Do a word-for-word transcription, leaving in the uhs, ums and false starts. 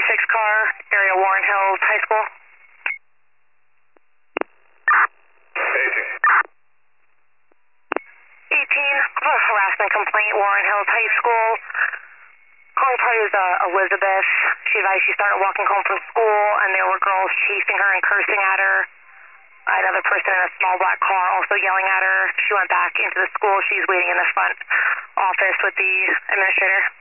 six car, area Warren Hills High School. eighteen. eighteen, harassment complaint, Warren Hills High School. Calling party is uh, Elizabeth. She advised she started walking home from school and there were girls chasing her and cursing at her. Another person in a small black car also yelling at her. She went back into the school. She's waiting in the front office with the administrator.